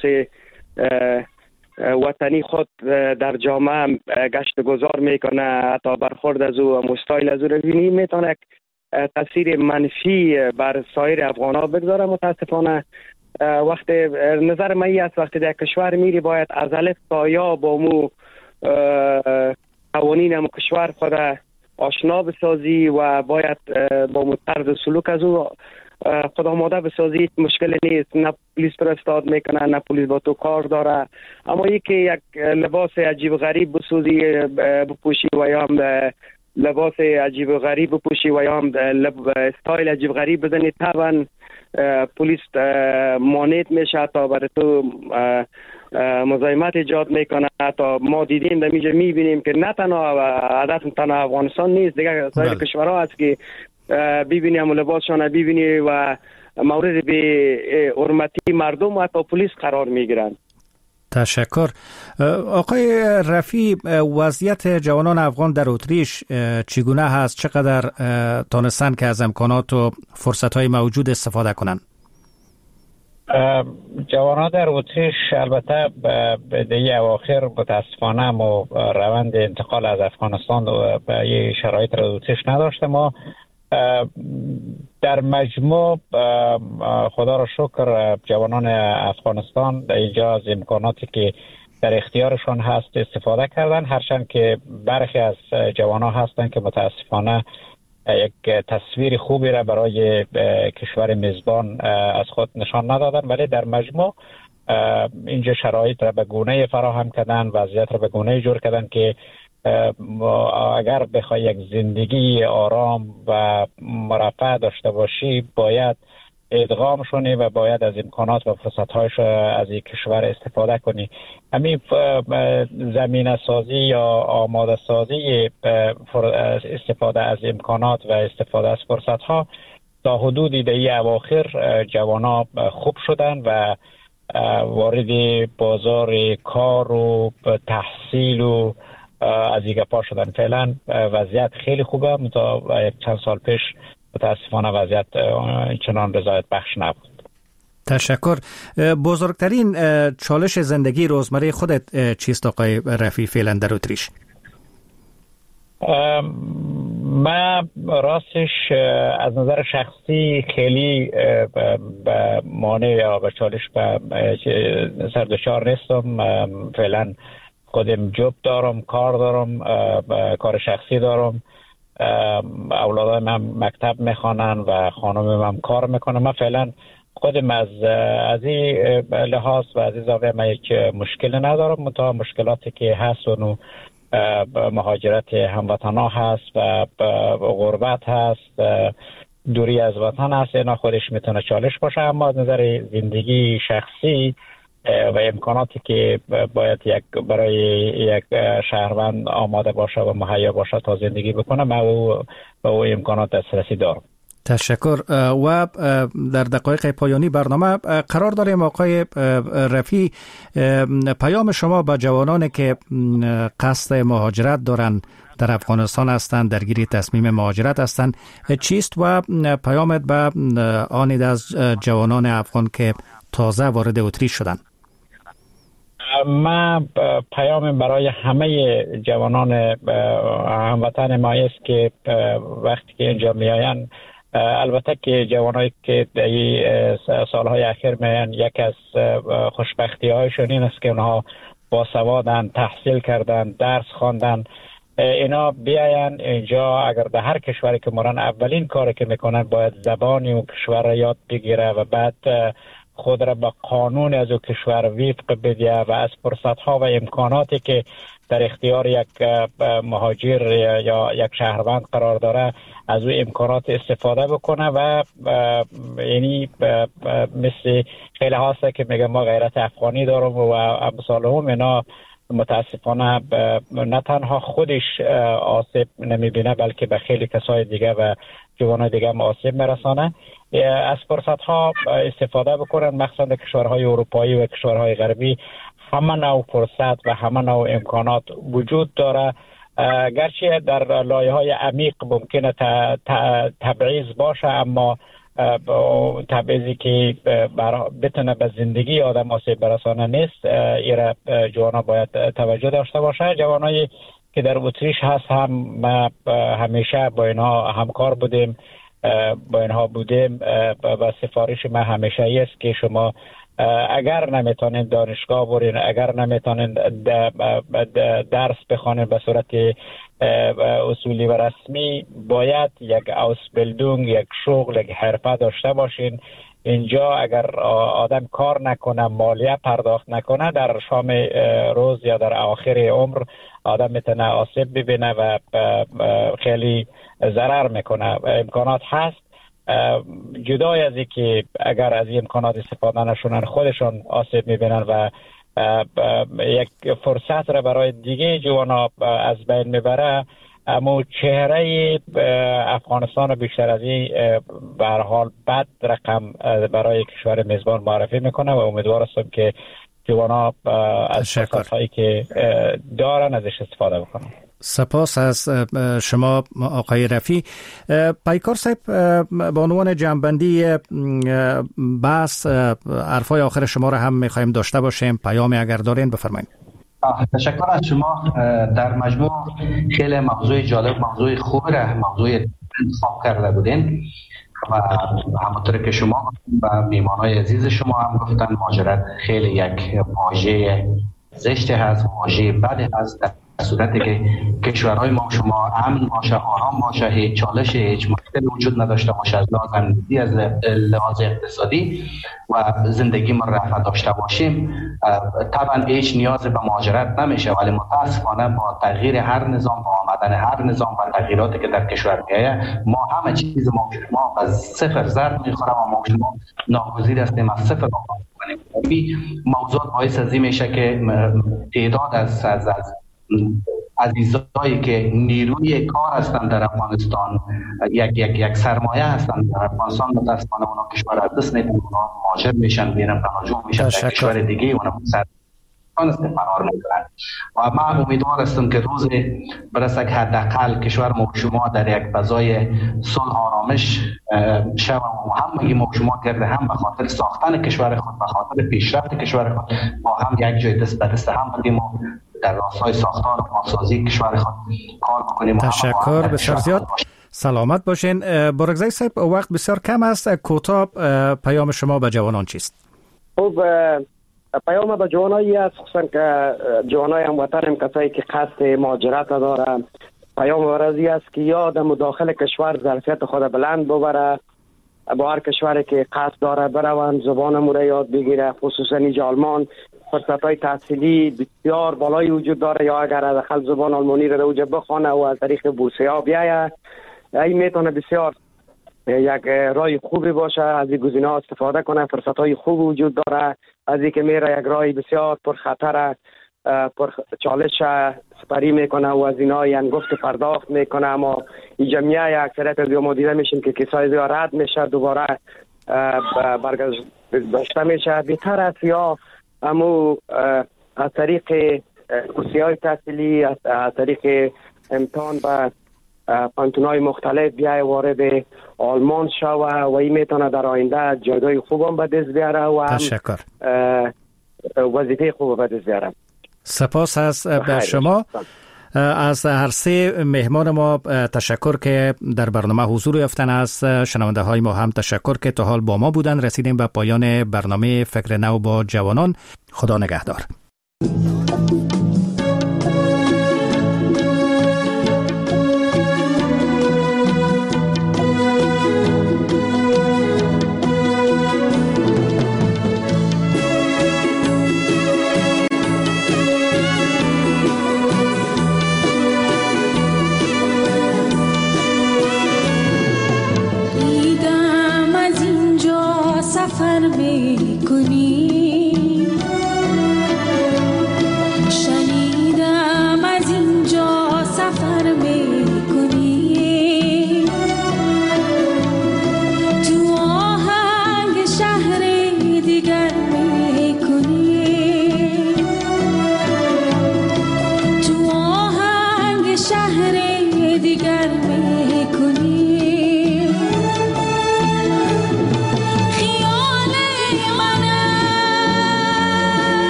وطنی خود در جامعه گشت گذار میکنه، حتی برخورد از او مستایل از او رو بینی، میتونه تاثیر منفی بر سایر افغان‌ها بگذاره. متاسفانه وقت نظر من است وقتی در کشور میری باید از الف تا یا با مو قوانین مو کشور خود آشنا بسازی و باید با مو طرز سلوک از او خود آماده بسازی. مشکل نیست، نه پلیس فرستاد میکنه نه پلیس با تو کار داره، اما یکی یک لباس عجیب غریب بسازی بپوشی و یا هم لباس عجیب غریب بپوشی و یا هم استایل عجیب غریب بزنی، طبعا پلیس مانعت میشه تا برای تو مزاحمت ایجاد میکنه. تا ما دیدیم در اینجا میبینیم که نه تنها عادت تنها افغانستان نیست، دیگه سایر کشورها هست که ببینی همون لباسشان ببینی و مورد به حرمتی مردم و حتی پلیس قرار میگیرن. تشکر. آقای رفیع، وضعیت جوانان افغان در اتریش چگونه هست؟ چقدر تانستن که از امکانات و فرصت‌های موجود استفاده کنند؟ جوانان در اتریش البته به دهه اواخر متاسفانه ما روند انتقال از افغانستان به یه شرایط را اتریش نداشته. ما در مجموع خدا را شکر جوانان افغانستان در اینجا از امکاناتی که در اختیارشان هست استفاده کردن، هرچند که برخی از جوانان هستند که متاسفانه یک تصویر خوبی را برای کشور میزبان از خود نشان ندادن، ولی در مجموع اینجا شرایط را به گونه فراهم کردن، وضعیت را به گونه جور کردن که اگر بخوای یک زندگی آرام و مرفه داشته باشی باید ادغام شونی و باید از امکانات و فرصت‌هایش از این کشور استفاده کنی. همین زمینه سازی یا آماده سازی استفاده از امکانات و استفاده از فرصت‌ها تا حدودی در اواخر جوانا خوب شدن و وارد بازار کار و تحصیل و از این گپا شدن. فعلا وضعیت خیلی خوبه، تا یک چند سال پیش متاسفانه وضعیت چنان رضایت بخش نبود. تشکر. بزرگترین چالش زندگی روزمره خودت چیست آقای رفیع فعلا در اتریش؟ من راستش از نظر شخصی خیلی به مانع یا به چالش به سردشار نیستم. فعلا خودم جوب دارم، کار دارم، کار شخصی دارم، اولادای من مکتب میخوانن و خانم من کار میکنه. من فعلا خودم از از این لحاظ و از این زاویه من یک مشکل ندارم. منتها مشکلاتی که هست و نو مهاجرت هموطنا هست و غربت هست، دوری از وطن هست، اینا خودش میتونه چالش باشه. اما از نظر زندگی شخصی و امکاناتی که باید یک برای یک شهروند آماده باشه و مهیا باشه تا زندگی بکنه، من او به او امکانات دسترسی دارم. تشکر. و در دقایق پایانی برنامه قرار داریم آقای رفیع، پیام شما به جوانانی که قصد مهاجرت دارن در افغانستان هستند، درگیری تصمیم مهاجرت هستند چیست و پیامت به آن از جوانان افغان که تازه وارد اتریش شدن؟ من پیام برای همه جوانان هموطن ما است که وقتی که اینجا میآیند، البته که جوانایی که در سالهای اخیر میان، یک از خوشبختی هایشون این است که اونها باسوادن، تحصیل کردن، درس خواندن. اینا بیاین اینجا، اگر در هر کشوری که مرن، اولین کاری که میکنن باید زبانی و کشور را یاد بگیره و بعد خود را به قانون از او کشور وفق بده و از فرصت ها و امکاناتی که در اختیار یک مهاجر یا یک شهروند قرار داره از او امکانات استفاده بکنه. و یعنی مثل خیلی هاسته که میگه ما غیرت افغانی دارم و امثال هم، اینا متاسفانه نه تنها خودش آسیب نمیبینه بلکه به خیلی کسای دیگه و جوانای دیگه هم آسیب میرسانه. از فرصت ها استفاده بکنن، مخصوصا کشورهای اروپایی و کشورهای غربی. همه نوع فرصت و همه نوع امکانات وجود داره، گرچه در لایه های عمیق ممکنه تبعیض باشه، اما تبعیضی که بتونه به زندگی آدم آسیب برسانه نیست. ایره جوانا باید توجه داشته باشه. جوانایی که در اتریش هست هم ما همیشه با اینها همکار بودیم، با اینها بودیم و سفارش ما همیشه ای است که شما اگر نمیتونین دانشگاه برین، اگر نمیتونین درس بخونین به صورت اصولی و رسمی، باید یک اوسبیلدونگ، یک شغل، یک حرفه داشته باشین. اینجا اگر آدم کار نکنه، مالیه پرداخت نکنه، در شام روز یا در آخر عمر آدم میتونه آسیب ببینه و خیلی ضرر میکنه. امکانات هست، جدای از اینکه اگر از این امکانات استفاده نشونن خودشون آسیب میبینن و یک فرصت را برای دیگه جوانا از بین میبره. اما چهره افغانستان بیشتر از این به هر حال بد رقم برای کشور میزبان معرفی میکنه و امیدوار هستم که جوانا از فرصت هایی که دارن ازش استفاده بکنن. سپاس از شما آقای رفیع. پیکار صاحب، به عنوان جنبندی بحث حرفای آخر شما را هم میخوایم داشته باشیم. پیامی اگر دارین بفرمایید. تشکر از شما. در مجموع خیلی موضوع جالب، موضوع خوب را موضوع انتخاب کرده بودین و همونطور که شما و میمانای عزیز شما هم گفتن، مهاجرت خیلی یک واژه زشت هست، واژه بد هست. در صورتی که کشورهای ما شما امن باشه، آرام باشه، هیچ چالش، هیچ مشکل وجود نداشته باشه از لحاظ امنیتی، از لحاظ اقتصادی و زندگی ما رفاه داشته باشیم، طبعا هیچ نیاز به مهاجرت نمیشه. ولی متاسفانه با تغییر هر نظام، با آمدن هر نظام و تغییراتی که در کشور میایه، ما همه چیز ما ما از صفر ضرب میخوره و ما شما ناگزیر هستیم از صفر آغاز کنیم. موضوع باعث از این میشه که تعداد از از, از عزیزایی که نیروی کار هستند در افغانستان، یک یک یک سرمایه هستند در افغانستان، متاسفانه اونا کشور از دست میدن، اونا مهاجر میشن، میرن پناهجو میشن در کشور دیگه، اونا سر افغانستان است فرار میکنند و من امیدوار هستم که روز برسه که حداقل کشور ما و شما در یک فضای صلح و آرامش شود و همگی ما و شما گرد هم به خاطر ساختن کشور خود، به خاطر پیشرفت کشور خود با هم یک جای دست به دست هم بدیم و در راستای ساختار و بازسازی کشور خود کار بکنیم. تشکر بسیار زیاد. سلامت باشین. بارگزای صاحب، وقت بسیار کم است. کوتاه پیام شما به جوانان چیست؟ خب پیام به جوانایی است، خصوصا که جوانای هموطن هم کسایی که قصد مهاجرت دارن، پیام ورزی است که یا در مداخل کشور ظرفیت خود بلند ببره، با هر کشوری که قصد داره بروند، زبان مو یاد بگیره. خصوصا اینجا آلمان فرصت های تحصیلی بسیار بالایی وجود داره، یا اگر از داخل زبان آلمانی رو اوجه بخونه و از طریق بورسیه ها بیایه، این میتونه بسیار یک راه خوبی باشه. از این گزینه ها استفاده کنه. فرصت های خوب وجود داره. از اینکه میره یک راه بسیار پر خطر، پر چالش سپری میکنه و از اینا انگفت پرداخت میکنه، اما این جمعیه اکثریت از ما دیده میشیم که کسای زیاد رد میشه، دوباره برگشته میشه. بهتر است یا اما از طریق کورس‌های های تحصیلی، از طریق امتحان به پانتونای مختلف بیای وارد آلمان شوه و این میتونه در آینده جایگاه خوبم به دست بیاره و تشکر. وظیفه خوب به دست بیاره. سپاس از به شما. از هر سه مهمان ما تشکر که در برنامه حضور یافتن. از شنونده های ما هم تشکر که تا حال با ما بودن. رسیدیم به پایان برنامه فکر نو با جوانان. خدا نگهدار.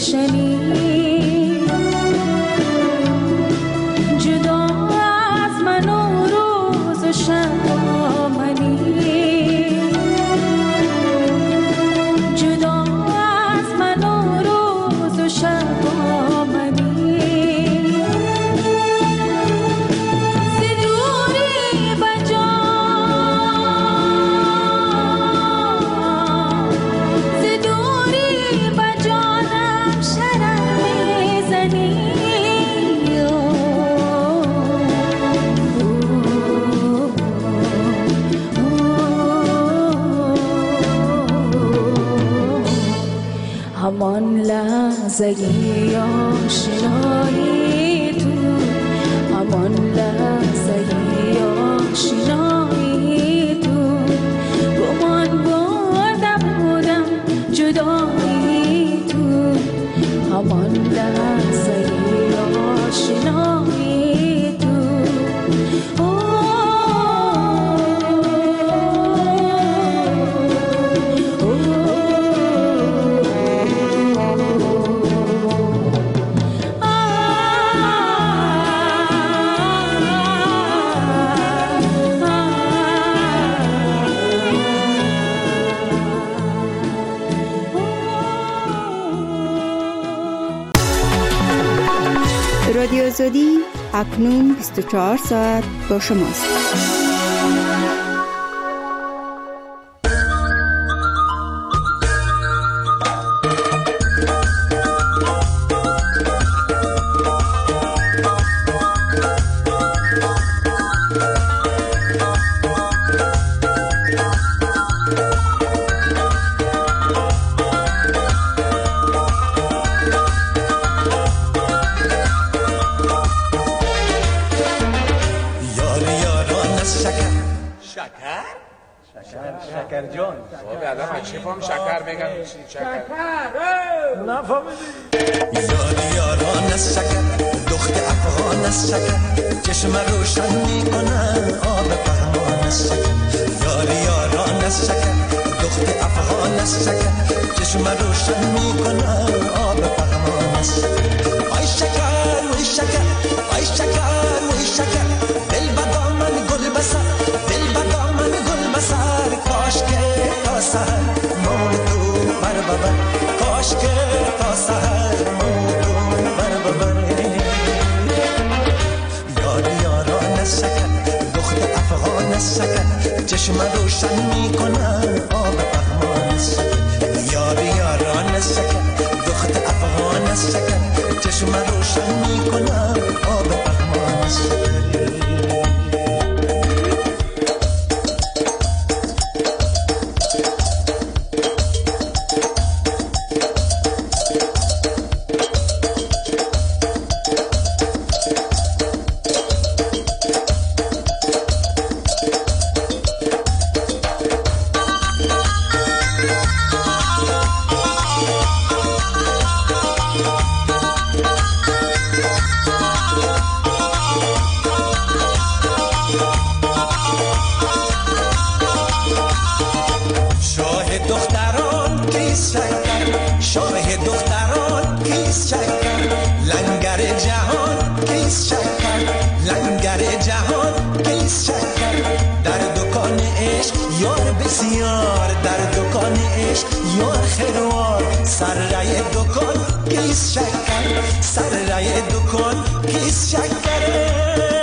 روشنی جدا از من و روز و شب با منی جدا از من و روز و شب با منی زدوری بجا زدوری بجانم شرم میزنی همان لحظه آشنایی تو همان لحظه آشنایی تو گمان برده بودم جدایی تو همان لحظه آشنایی تو رادیو آزادی اکنون بیست و چهار ساعت با شماست. شکر جان بابا آدم چی فهم شکر بگم شکر نفهمیدی یاری یاران از شکر دخت افغان از شکر چشم روشن میکنن آب پهمان از شکر یاری یاران از شکر دخت افغان از شکر چشم روشن میکنن آب پهمان از شکر آی شکر وی شکر آی شکر وی شکر دل بدامن گل بسر دل بدامن گل بسر کاش که تا سهر مون تو بر ببر کاش که تا سهر مون تو بر ببر یاری یاران از شکر دخت افغان از شکر چشم روشن میکنن آب پهمان از شکر یاری یاران از شکر دخت افغان از شکر چشم روشن میکنن آب پهمان از شکر سر رای دکان کیس شکره